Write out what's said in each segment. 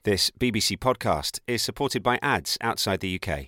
This BBC podcast is supported by ads outside the UK.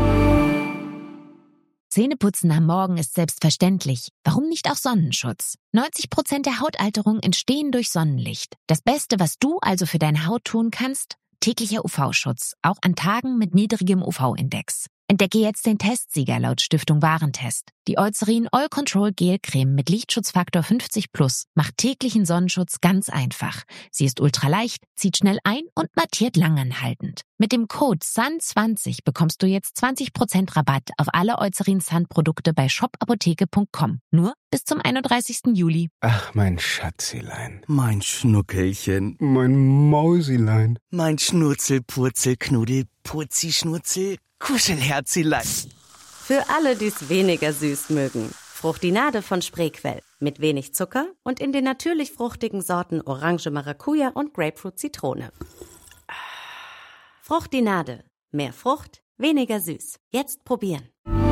Zähneputzen am Morgen ist selbstverständlich. Warum nicht auch Sonnenschutz? 90% der Hautalterung entstehen durch Sonnenlicht. Das Beste, was du also für deine Haut tun kannst? Täglicher UV-Schutz, auch an Tagen mit niedrigem UV-Index. Entdecke jetzt den Testsieger laut Stiftung Warentest. Die Eucerin All Control Gel Creme mit Lichtschutzfaktor 50+ macht täglichen Sonnenschutz ganz einfach. Sie ist ultraleicht, zieht schnell ein und mattiert langanhaltend. Mit dem Code SUN20 bekommst du jetzt 20% Rabatt auf alle Eucerin Sun Produkte bei shopapotheke.com. Nur bis zum 31. Juli. Ach, mein Schatzilein. Mein Schnuckelchen. Mein Mausilein. Mein Schnurzel-Purzel-Knuddel, Purzi-Schnurzel, Kuschelherzilein. Für alle, die es weniger süß mögen. Fruchtinade von Spreequell. Mit wenig Zucker und in den natürlich fruchtigen Sorten Orange Maracuja und Grapefruit Zitrone. Fruchtinade. Mehr Frucht, weniger süß. Jetzt probieren.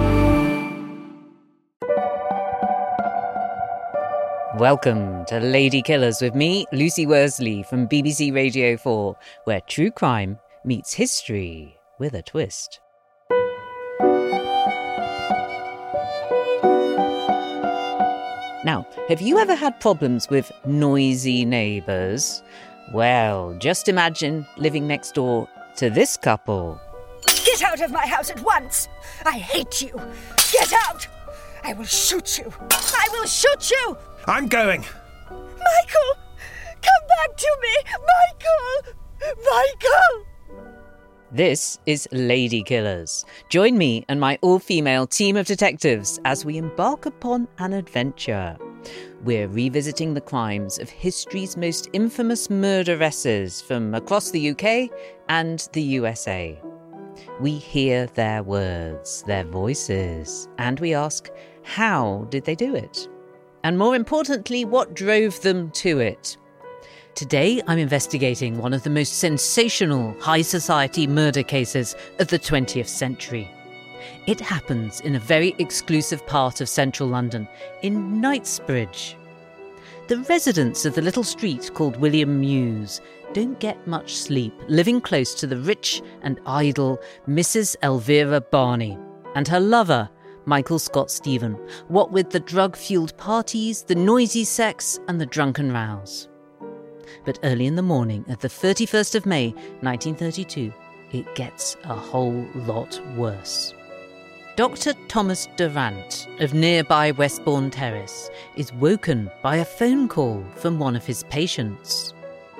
Welcome to Lady Killers with me, Lucy Worsley from BBC Radio 4, where true crime meets history with a twist. Now, have you ever had problems with noisy neighbours? Well, just imagine living next door to this couple. Get out of my house at once! I hate you! Get out! I will shoot you! I will shoot you! I'm going! Michael! Come back to me! Michael! Michael! This is Lady Killers. Join me and my all-female team of detectives as we embark upon an adventure. We're revisiting the crimes of history's most infamous murderesses from across the UK and the USA. We hear their words, their voices, and we ask, how did they do it? And more importantly, what drove them to it? Today, I'm investigating one of the most sensational high society murder cases of the 20th century. It happens in a very exclusive part of central London, in Knightsbridge. The residents of the little street called William Mews don't get much sleep, living close to the rich and idle Mrs. Elvira Barney and her lover, Michael Scott Stephen, what with the drug-fueled parties, the noisy sex and the drunken rows. But early in the morning of the 31st of May, 1932, it gets a whole lot worse. Dr. Thomas Durant of nearby Westbourne Terrace is woken by a phone call from one of his patients.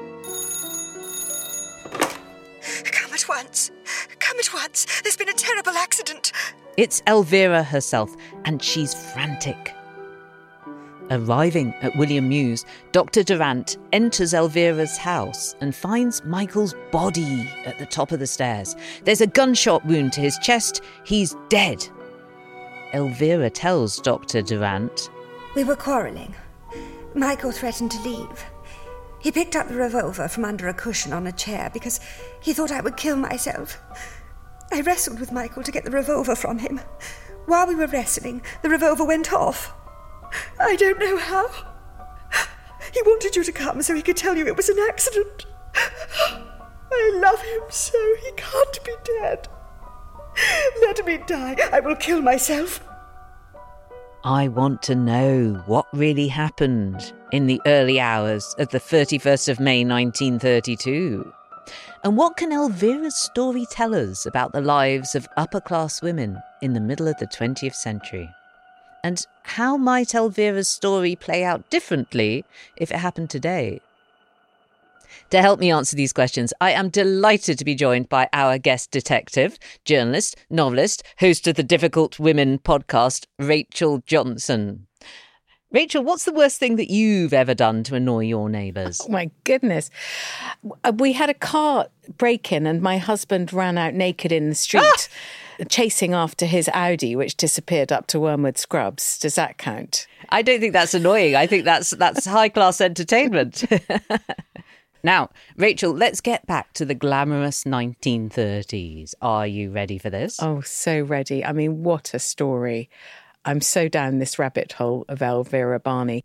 Come at once! Come at once! There's been a terrible accident! It's Elvira herself, and she's frantic. Arriving at William Mews, Dr. Durant enters Elvira's house and finds Michael's body at the top of the stairs. There's a gunshot wound to his chest. He's dead. Elvira tells Dr. Durant, We were quarrelling. Michael threatened to leave. He picked up the revolver from under a cushion on a chair because he thought I would kill myself. I wrestled with Michael to get the revolver from him. While we were wrestling, the revolver went off. I don't know how. He wanted you to come so he could tell you it was an accident. I love him so, he can't be dead. Let me die. I will kill myself. I want to know what really happened in the early hours of the 31st of May 1932. And what can Elvira's story tell us about the lives of upper-class women in the middle of the 20th century? And how might Elvira's story play out differently if it happened today? To help me answer these questions, I am delighted to be joined by our guest detective, journalist, novelist, host of the Difficult Women podcast, Rachel Johnson. Rachel, what's the worst thing that you've ever done to annoy your neighbours? Oh, my goodness. We had a car break-in and my husband ran out naked in the street, chasing after his Audi, which disappeared up to Wormwood Scrubs. Does that count? I don't think that's annoying. I think that's high-class entertainment. Now, Rachel, let's get back to the glamorous 1930s. Are you ready for this? Oh, so ready. I mean, what a story. I'm so down this rabbit hole of Elvira Barney.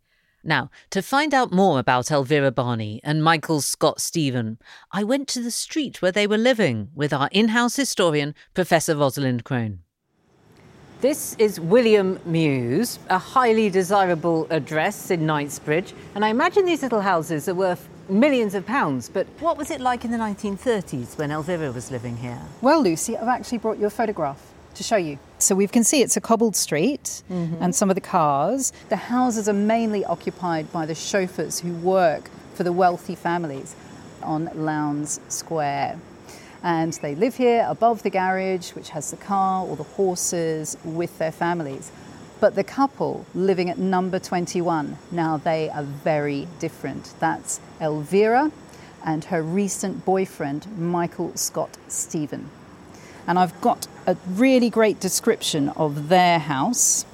Now, to find out more about Elvira Barney and Michael Scott Stephen, I went to the street where they were living with our in-house historian, Professor Rosalind Crone. This is William Mews, a highly desirable address in Knightsbridge. And I imagine these little houses are worth millions of pounds. But what was it like in the 1930s when Elvira was living here? Well, Lucy, I've actually brought you a photograph to show you. So we can see it's a cobbled street and some of the cars. The houses are mainly occupied by the chauffeurs who work for the wealthy families on Lowndes Square. And they live here above the garage, which has the car or the horses, with their families. But the couple living at number 21, now they are very different. That's Elvira and her recent boyfriend, Michael Scott Stephen. And I've got a really great description of their house.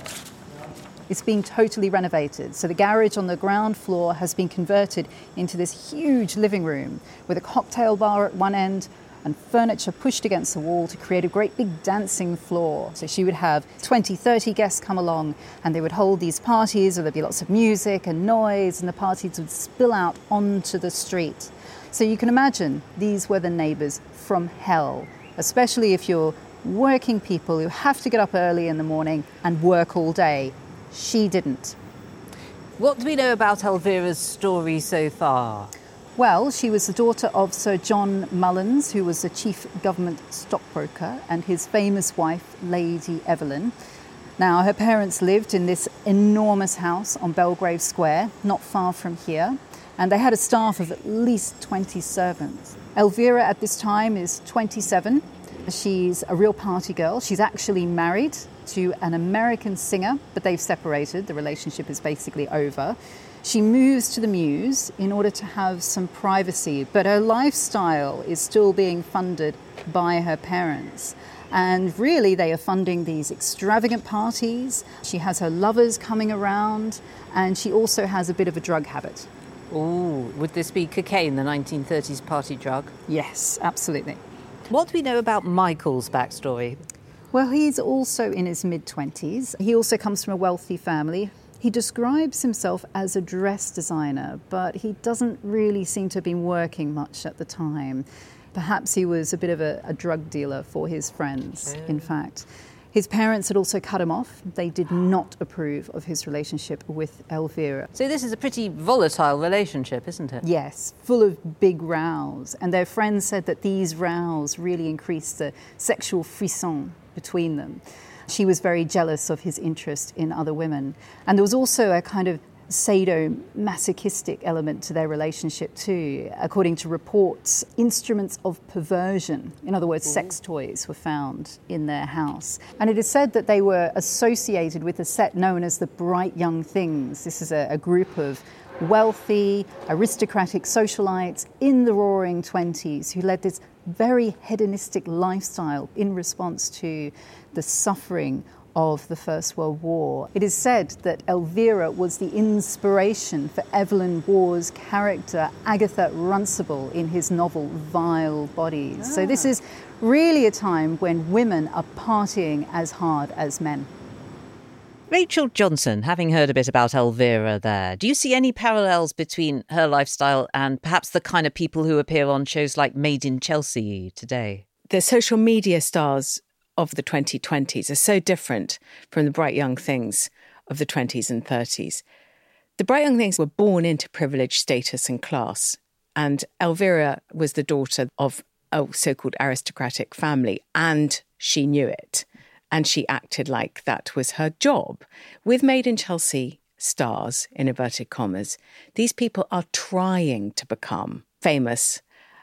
It's been totally renovated. So the garage on the ground floor has been converted into this huge living room with a cocktail bar at one end and furniture pushed against the wall to create a great big dancing floor. So she would have 20, 30 guests come along and they would hold these parties where there'd be lots of music and noise and the parties would spill out onto the street. So you can imagine these were the neighbours from hell, especially if you're working people who have to get up early in the morning and work all day. She didn't. What do we know about Elvira's story so far? Well, she was the daughter of Sir John Mullins, who was the chief government stockbroker, and his famous wife, Lady Evelyn. Now, her parents lived in this enormous house on Belgrave Square, not far from here, and they had a staff of at least 20 servants. Elvira at this time is 27. She's a real party girl. She's actually married to an American singer, but they've separated. The relationship is basically over. She moves to the Mews in order to have some privacy, but her lifestyle is still being funded by her parents. And really, they are funding these extravagant parties. She has her lovers coming around, and she also has a bit of a drug habit. Oh, would this be cocaine, the 1930s party drug? Yes, absolutely. What do we know about Michael's backstory? Well, he's also in his mid-20s. He also comes from a wealthy family. He describes himself as a dress designer, but he doesn't really seem to have been working much at the time. Perhaps he was a bit of a drug dealer for his friends, in fact. His parents had also cut him off. They did not approve of his relationship with Elvira. So this is a pretty volatile relationship, isn't it? Yes, full of big rows. And their friends said that these rows really increased the sexual frisson between them. She was very jealous of his interest in other women. And there was also a kind of sadomasochistic element to their relationship too. According to reports, instruments of perversion, in other words, sex toys, were found in their house. And it is said that they were associated with a set known as the Bright Young Things. This is a group of wealthy, aristocratic socialites in the Roaring Twenties who led this very hedonistic lifestyle in response to the suffering of the First World War. It is said that Elvira was the inspiration for Evelyn Waugh's character Agatha Runcible in his novel Vile Bodies. So this is really a time when women are partying as hard as men. Rachel Johnson, having heard a bit about Elvira there, do you see any parallels between her lifestyle and perhaps the kind of people who appear on shows like Made in Chelsea today? The social media stars of the 2020s are so different from the Bright Young Things of the 20s and 30s. The Bright Young Things were born into privilege, status and class, and Elvira was the daughter of a so-called aristocratic family, and she knew it, and she acted like that was her job. With Made in Chelsea stars, in inverted commas, these people are trying to become famous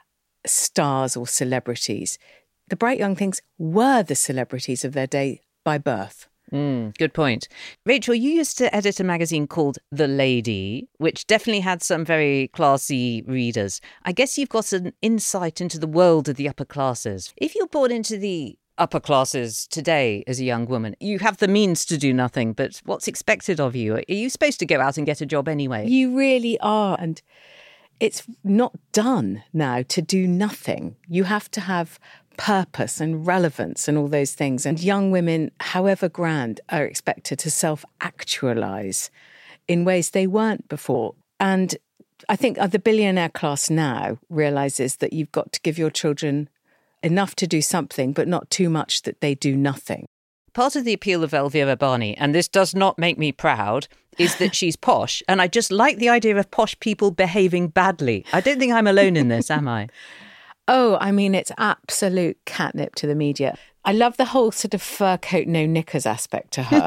stars or celebrities. The Bright Young Things were the celebrities of their day by birth. Good point. Rachel, you used to edit a magazine called The Lady, which definitely had some very classy readers. I guess you've got an insight into the world of the upper classes. If you're born into the upper classes today as a young woman, you have the means to do nothing, but what's expected of you? Are you supposed to go out and get a job anyway? You really are, and it's not done now to do nothing. You have to have purpose and relevance and all those things. And young women, however grand, are expected to self-actualise in ways they weren't before. And I think the billionaire class now realises that you've got to give your children enough to do something, but not too much that they do nothing. Part of the appeal of Elvira Barney, and this does not make me proud, is that she's posh. And I just like the idea of posh people behaving badly. I don't think I'm alone in this, am I? Oh, I mean, it's absolute catnip to the media. I love the whole sort of fur coat, no knickers aspect to her.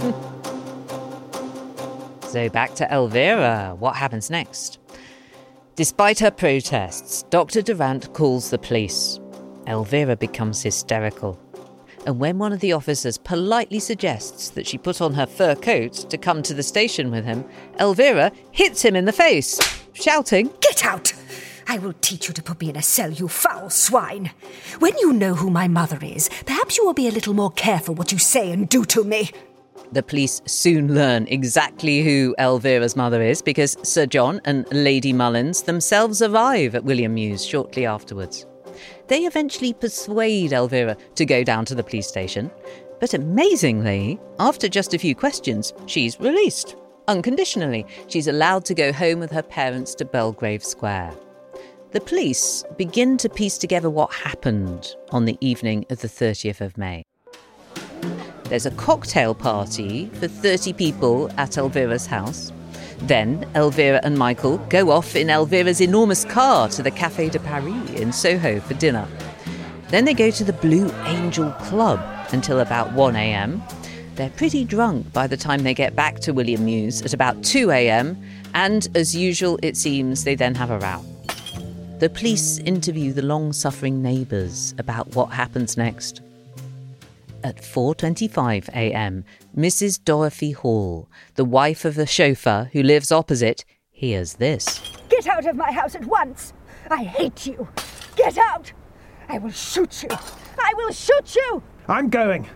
So back to Elvira. What happens next? Despite her protests, Dr. Durant calls the police. Elvira becomes hysterical. And when one of the officers politely suggests that she put on her fur coat to come to the station with him, Elvira hits him in the face, shouting, "Get out! I will teach you to put me in a cell, you foul swine. When you know who my mother is, perhaps you will be a little more careful what you say and do to me." The police soon learn exactly who Elvira's mother is because Sir John and Lady Mullins themselves arrive at William Mews shortly afterwards. They eventually persuade Elvira to go down to the police station, but amazingly, after just a few questions, she's released. Unconditionally, she's allowed to go home with her parents to Belgrave Square. The police begin to piece together what happened on the evening of the 30th of May. There's a cocktail party for 30 people at Elvira's house. Then Elvira and Michael go off in Elvira's enormous car to the Café de Paris in Soho for dinner. Then they go to the Blue Angel Club until about 1 a.m. They're pretty drunk by the time they get back to William Mews at about 2 a.m. And as usual, it seems they then have a row. The police interview the long-suffering neighbours about what happens next. At 4:25 a.m, Mrs. Dorothy Hall, the wife of the chauffeur who lives opposite, hears this. "Get out of my house at once! I hate you! Get out! I will shoot you! I will shoot you!" "I'm going."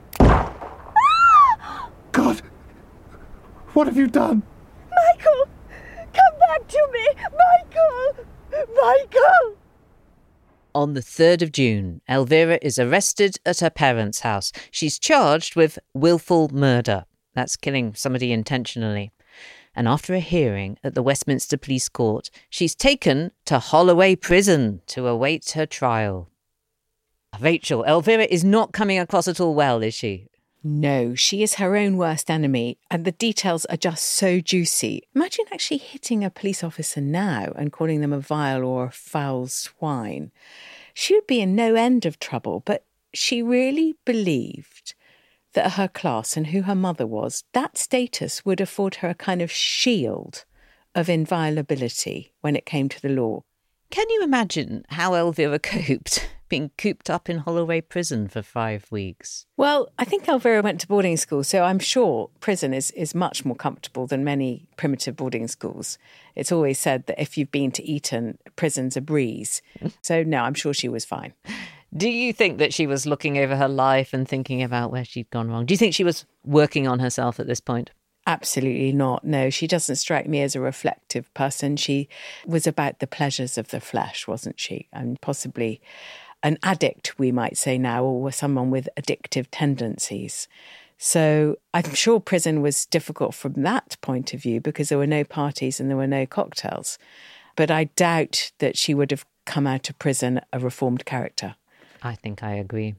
God! What have you done? "Michael! Come back to me! Michael! Michael!" On the 3rd of June, Elvira is arrested at her parents' house. She's charged with willful murder. That's killing somebody intentionally. And after a hearing at the Westminster Police Court, she's taken to Holloway Prison to await her trial. Rachel, Elvira is not coming across at all well, is she? No, she is her own worst enemy, and the details are just so juicy. Imagine actually hitting a police officer now and calling them a vile or a foul swine. She would be in no end of trouble, but she really believed that her class and who her mother was, that status would afford her a kind of shield of inviolability when it came to the law. Can you imagine how Elvira coped, being cooped up in Holloway Prison for 5 weeks? Well, I think Elvira went to boarding school, so I'm sure prison is much more comfortable than many primitive boarding schools. It's always said that if you've been to Eton, prison's a breeze. So no, I'm sure she was fine. Do you think that she was looking over her life and thinking about where she'd gone wrong? Do you think she was working on herself at this point? Absolutely not. No, she doesn't strike me as a reflective person. She was about the pleasures of the flesh, wasn't she? And possibly an addict, we might say now, or someone with addictive tendencies. So I'm sure prison was difficult from that point of view because there were no parties and there were no cocktails. But I doubt that she would have come out of prison a reformed character. I think I agree.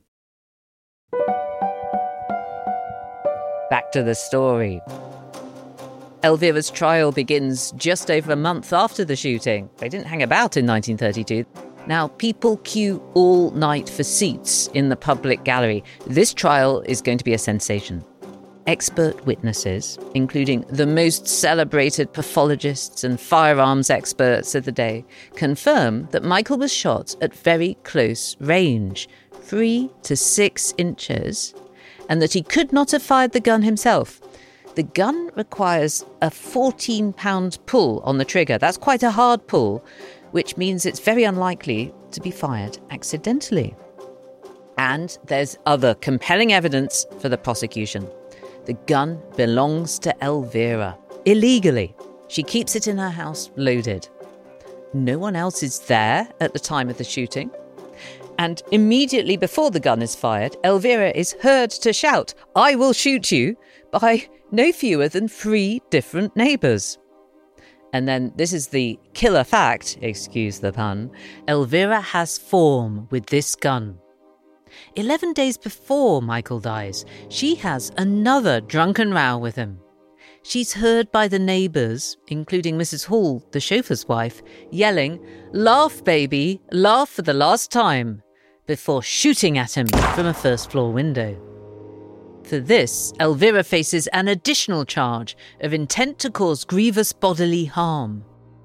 Back to the story. Elvira's trial begins just over a month after the shooting. They didn't hang about in 1932. Now, people queue all night for seats in the public gallery. This trial is going to be a sensation. Expert witnesses, including the most celebrated pathologists and firearms experts of the day, confirm that Michael was shot at very close range, 3 to 6 inches, and that he could not have fired the gun himself. The gun requires a 14-pound pull on the trigger. That's quite a hard pull, which means it's very unlikely to be fired accidentally. And there's other compelling evidence for the prosecution. The gun belongs to Elvira, illegally. She keeps it in her house loaded. No one else is there at the time of the shooting. And immediately before the gun is fired, Elvira is heard to shout, "I will shoot you," by no fewer than 3 different neighbours. And then, this is the killer fact, excuse the pun, Elvira has form with this gun. 11 days before Michael dies, she has another drunken row with him. She's heard by the neighbours, including Mrs. Hall, the chauffeur's wife, yelling, "Laugh, baby, laugh for the last time," before shooting at him from a first-floor window. For this, Elvira faces an additional charge of intent to cause grievous bodily harm.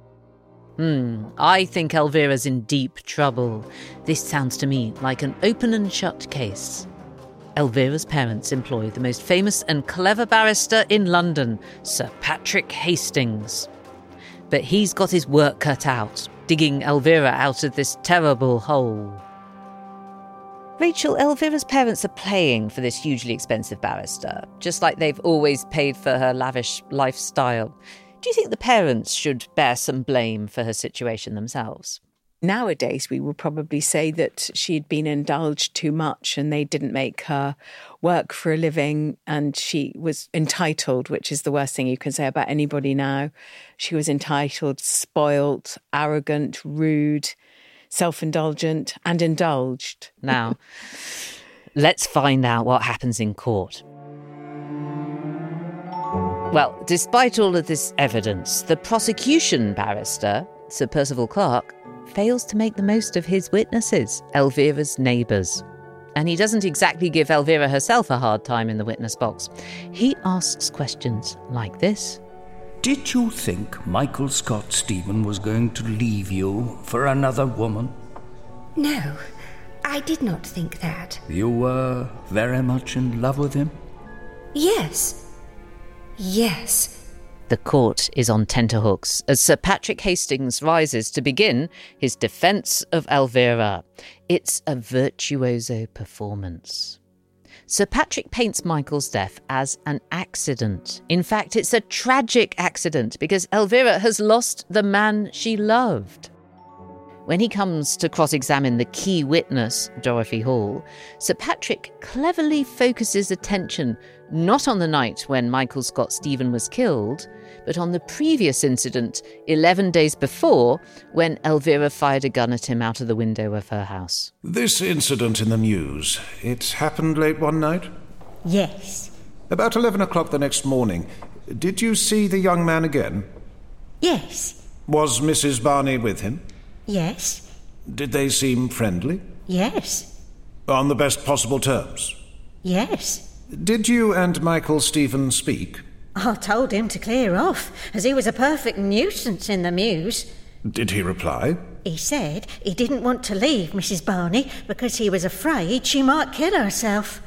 I think Elvira's in deep trouble. This sounds to me like an open and shut case. Elvira's parents employ the most famous and clever barrister in London, Sir Patrick Hastings. But he's got his work cut out, digging Elvira out of this terrible hole. Rachel, Elvira's parents are paying for this hugely expensive barrister, just like they've always paid for her lavish lifestyle. Do you think the parents should bear some blame for her situation themselves? Nowadays, we would probably say that she'd been indulged too much and they didn't make her work for a living and she was entitled, which is the worst thing you can say about anybody now. She was entitled, spoilt, arrogant, rude, self-indulgent and indulged. Now, let's find out what happens in court. Well, despite all of this evidence, the prosecution barrister, Sir Percival Clark, fails to make the most of his witnesses, Elvira's neighbours. And he doesn't exactly give Elvira herself a hard time in the witness box. He asks questions like this. Did you think Michael Scott Stephen was going to leave you for another woman? No, I did not think that. You were very much in love with him? Yes. Yes. The court is on tenterhooks as Sir Patrick Hastings rises to begin his defence of Elvira. It's a virtuoso performance. Sir Patrick paints Michael's death as an accident. In fact, it's a tragic accident because Elvira has lost the man she loved. When he comes to cross-examine the key witness, Dorothy Hall, Sir Patrick cleverly focuses attention not on the night when Michael Scott Stephen was killed, but on the previous incident 11 days before when Elvira fired a gun at him out of the window of her house. This incident in the news, it happened late one night? Yes. About 11 o'clock the next morning. Did you see the young man again? Yes. Was Mrs. Barney with him? Yes. Did they seem friendly? Yes. On the best possible terms? Yes. Did you and Michael Stephen speak? I told him to clear off, as he was a perfect nuisance in the mews. Did he reply? He said he didn't want to leave Mrs. Barney because he was afraid she might kill herself.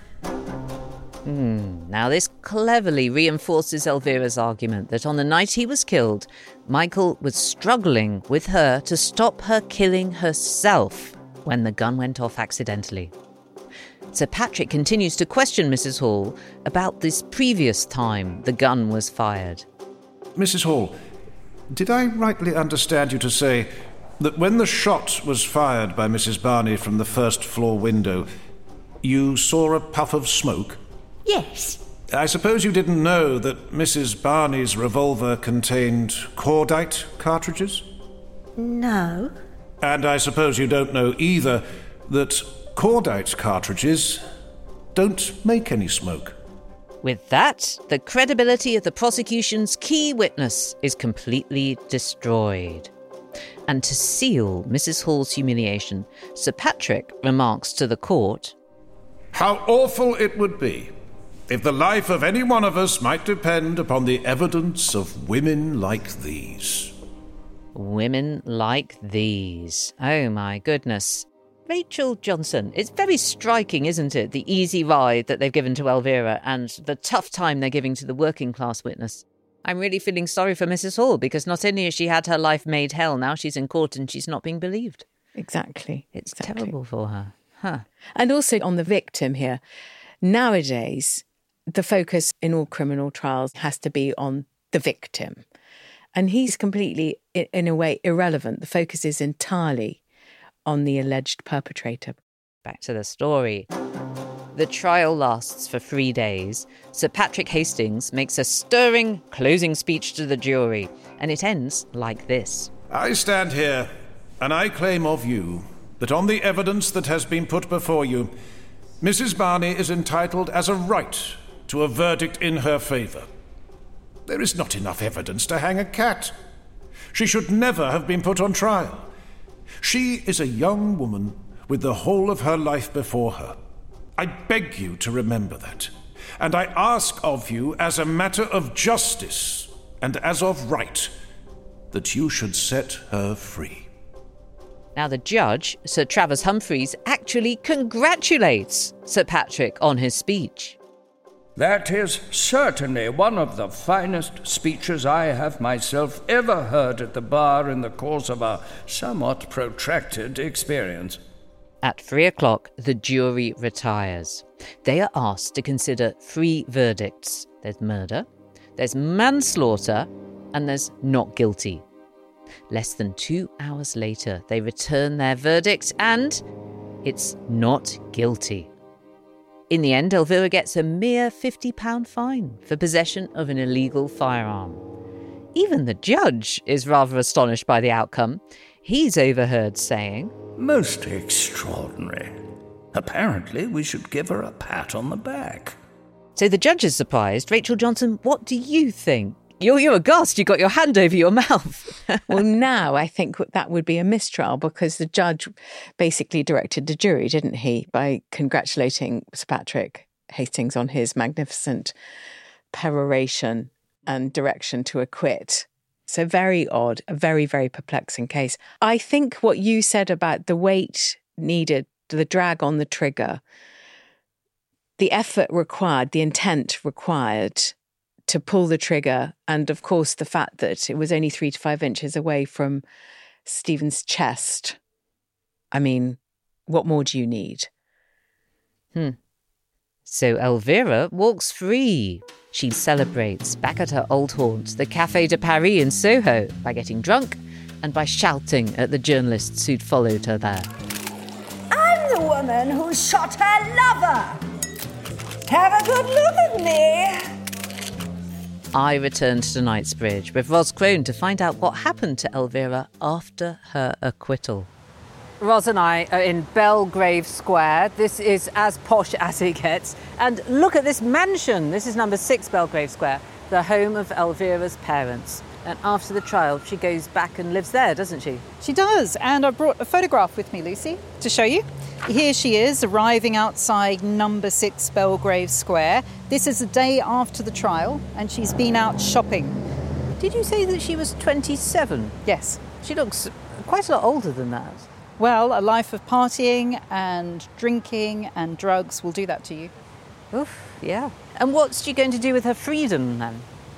Now this cleverly reinforces Elvira's argument that on the night he was killed, Michael was struggling with her to stop her killing herself when the gun went off accidentally. Sir Patrick continues to question Mrs. Hall about this previous time the gun was fired. Mrs. Hall, did I rightly understand you to say that when the shot was fired by Mrs. Barney from the first-floor window, you saw a puff of smoke? Yes. I suppose you didn't know that Mrs. Barney's revolver contained cordite cartridges? No. And I suppose you don't know either that cordite cartridges don't make any smoke. With that, the credibility of the prosecution's key witness is completely destroyed. And to seal Mrs. Hall's humiliation, Sir Patrick remarks to the court, "How awful it would be if the life of any one of us might depend upon the evidence of women like these." Women like these. Oh my goodness. Rachel Johnson, it's very striking, isn't it? The easy ride that they've given to Elvira and the tough time they're giving to the working class witness. I'm really feeling sorry for Mrs. Hall because not only has she had her life made hell, now she's in court and she's not being believed. Exactly. It's terrible for her. And also on the victim here. Nowadays, the focus in all criminal trials has to be on the victim. And he's completely, in a way, irrelevant. The focus is entirely on the alleged perpetrator. Back to the story. The trial lasts for 3 days. Sir Patrick Hastings makes a stirring closing speech to the jury, and it ends like this. I stand here, and I claim of you that on the evidence that has been put before you, Mrs. Barney is entitled as a right to a verdict in her favour. There is not enough evidence to hang a cat. She should never have been put on trial. She is a young woman with the whole of her life before her. I beg you to remember that, and I ask of you as a matter of justice and as of right that you should set her free. Now the judge, Sir Travers Humphreys, actually congratulates Sir Patrick on his speech. That is certainly one of the finest speeches I have myself ever heard at the bar in the course of a somewhat protracted experience. At 3 o'clock, the jury retires. They are asked to consider 3 verdicts. There's murder, there's manslaughter, and there's not guilty. Less than 2 hours later, they return their verdict, and it's not guilty. In the end, Elvira gets a mere £50 fine for possession of an illegal firearm. Even the judge is rather astonished by the outcome. He's overheard saying, "Most extraordinary. Apparently, we should give her a pat on the back." So the judge is surprised. Rachel Johnson, what do you think? You're aghast. You got your hand over your mouth. Well, now I think that would be a mistrial because the judge basically directed the jury, didn't he, by congratulating Sir Patrick Hastings on his magnificent peroration and direction to acquit. So very odd, a very, very perplexing case. I think what you said about the weight needed, the drag on the trigger, the effort required, the intent required to pull the trigger, and of course the fact that it was only 3 to 5 inches away from Stephen's chest. I mean, what more do you need? So Elvira walks free. She celebrates back at her old haunt, the Café de Paris in Soho, by getting drunk and by shouting at the journalists who'd followed her there. I'm the woman who shot her lover. Have a good look at me. I returned to Knightsbridge with Ros Crone to find out what happened to Elvira after her acquittal. Ros and I are in Belgrave Square. This is as posh as it gets. And look at this mansion. This is number 6 Belgrave Square, the home of Elvira's parents. And after the trial, she goes back and lives there, doesn't she? She does, and I brought a photograph with me, Lucy, to show you. Here she is, arriving outside number 6 Belgrave Square. This is the day after the trial, and she's been out shopping. Did you say that she was 27? Yes. She looks quite a lot older than that. Well, a life of partying and drinking and drugs will do that to you. Oof, yeah. And what's she going to do with her freedom, then?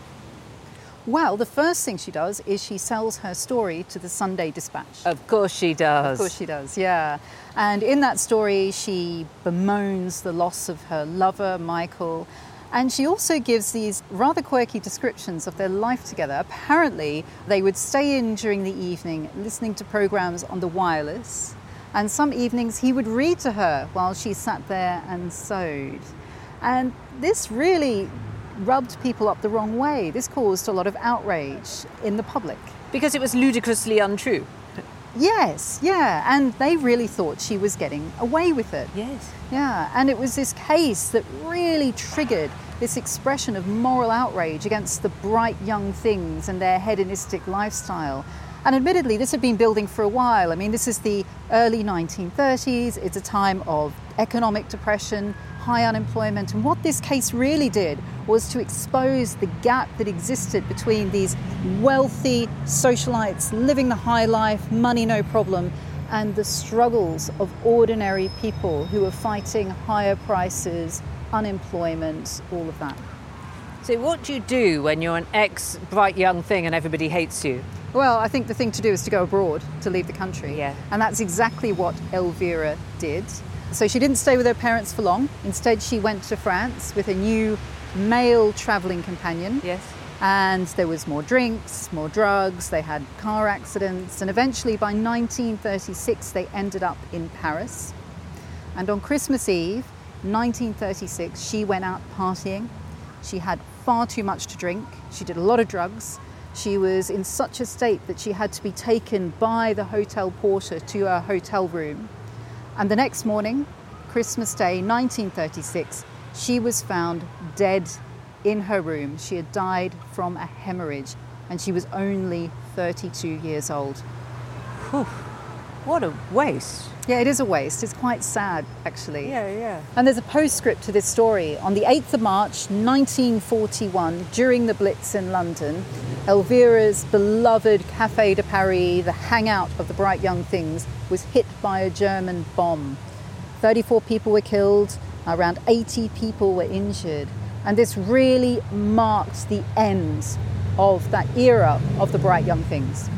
Well, the first thing she does is she sells her story to the Sunday Dispatch. Of course she does. Of course she does, yeah. And in that story, she bemoans the loss of her lover, Michael, and she also gives these rather quirky descriptions of their life together. Apparently, they would stay in during the evening, listening to programmes on the wireless, and some evenings he would read to her while she sat there and sewed. And this really rubbed people up the wrong way. This caused a lot of outrage in the public. Because it was ludicrously untrue. Yes, yeah, and they really thought she was getting away with it. Yes. Yeah, and it was this case that really triggered this expression of moral outrage against the bright young things and their hedonistic lifestyle. And admittedly, this had been building for a while. I mean, this is the early 1930s. It's a time of economic depression, high unemployment. And what this case really did was to expose the gap that existed between these wealthy socialites living the high life, money no problem, and the struggles of ordinary people who were fighting higher prices, unemployment, all of that. So what do you do when you're an ex-bright young thing and everybody hates you? Well, I think the thing to do is to go abroad, to leave the country. Yeah. And that's exactly what Elvira did. So she didn't stay with her parents for long. Instead, she went to France with a new male travelling companion. Yes. And there was more drinks, more drugs, they had car accidents, and eventually by 1936 they ended up in Paris. And on Christmas Eve, 1936, she went out partying. She had far too much to drink. She did a lot of drugs. She was in such a state that she had to be taken by the hotel porter to her hotel room. And the next morning, Christmas Day, 1936, she was found dead in her room. She had died from a hemorrhage, and she was only 32 years old. Whew. What a waste. Yeah, it is a waste. It's quite sad, actually. Yeah. And there's a postscript to this story. On the 8th of March, 1941, during the Blitz in London, Elvira's beloved Café de Paris, the hangout of the bright young things, was hit by a German bomb. 34 people were killed, around 80 people were injured. And this really marked the end of that era of the bright young things.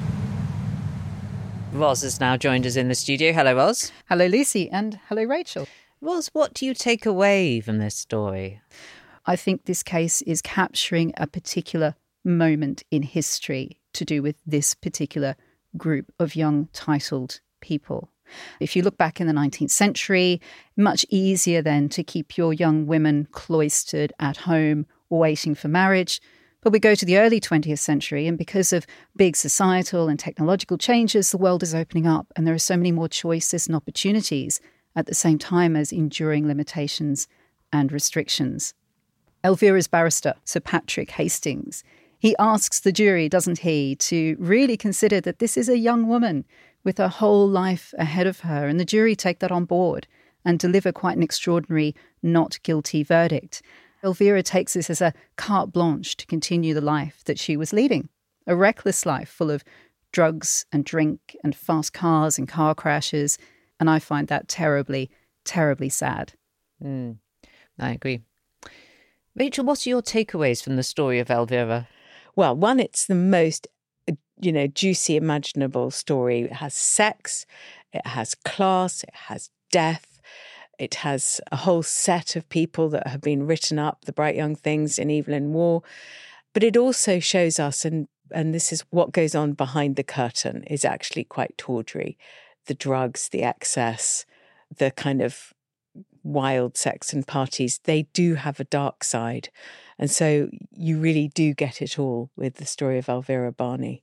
Roz has now joined us in the studio. Hello, Roz. Hello, Lucy, and hello, Rachel. Roz, what do you take away from this story? I think this case is capturing a particular moment in history to do with this particular group of young titled people. If you look back in the 19th century, much easier then to keep your young women cloistered at home waiting for marriage. But we go to the early 20th century, and because of big societal and technological changes, the world is opening up and there are so many more choices and opportunities at the same time as enduring limitations and restrictions. Elvira's barrister, Sir Patrick Hastings, he asks the jury, doesn't he, to really consider that this is a young woman with her whole life ahead of her, and the jury take that on board and deliver quite an extraordinary not guilty verdict. Elvira takes this as a carte blanche to continue the life that she was leading, a reckless life full of drugs and drink and fast cars and car crashes, and I find that terribly, terribly sad. I agree. Rachel, what are your takeaways from the story of Elvira? Well, one, it's the most, juicy imaginable story. It has sex, it has class, it has death. It has a whole set of people that have been written up, the bright young things in Evelyn Waugh. But it also shows us, and this is what goes on behind the curtain, is actually quite tawdry. The drugs, the excess, the kind of wild sex and parties, they do have a dark side. And so you really do get it all with the story of Elvira Barney.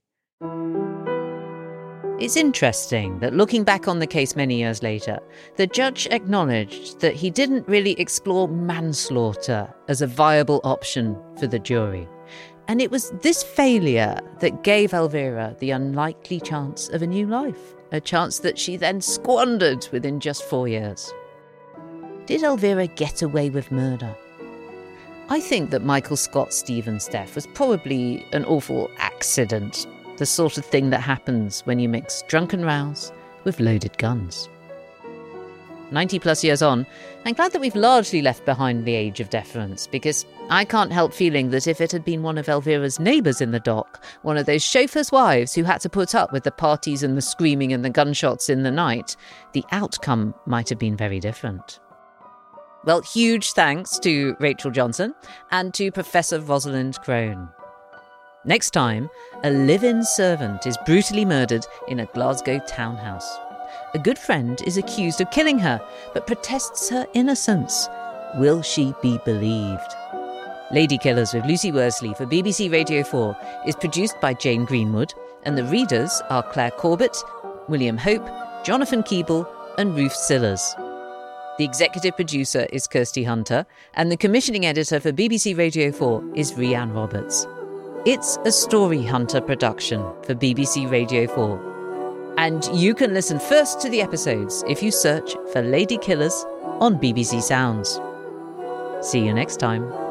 It's interesting that looking back on the case many years later, the judge acknowledged that he didn't really explore manslaughter as a viable option for the jury. And it was this failure that gave Elvira the unlikely chance of a new life, a chance that she then squandered within just 4 years. Did Elvira get away with murder? I think that Michael Scott Stevens' death was probably an awful accident. The sort of thing that happens when you mix drunken rows with loaded guns. 90 plus years on, I'm glad that we've largely left behind the age of deference, because I can't help feeling that if it had been one of Elvira's neighbours in the dock, one of those chauffeurs' wives who had to put up with the parties and the screaming and the gunshots in the night, the outcome might have been very different. Well, huge thanks to Rachel Johnson and to Professor Rosalind Crone. Next time, a live-in servant is brutally murdered in a Glasgow townhouse. A good friend is accused of killing her, but protests her innocence. Will she be believed? Lady Killers with Lucy Worsley for BBC Radio 4 is produced by Jane Greenwood, and the readers are Claire Corbett, William Hope, Jonathan Keeble, and Ruth Sillars. The executive producer is Kirsty Hunter, and the commissioning editor for BBC Radio 4 is Rhiann Roberts. It's a Story Hunter production for BBC Radio 4. And you can listen first to the episodes if you search for Lady Killers on BBC Sounds. See you next time.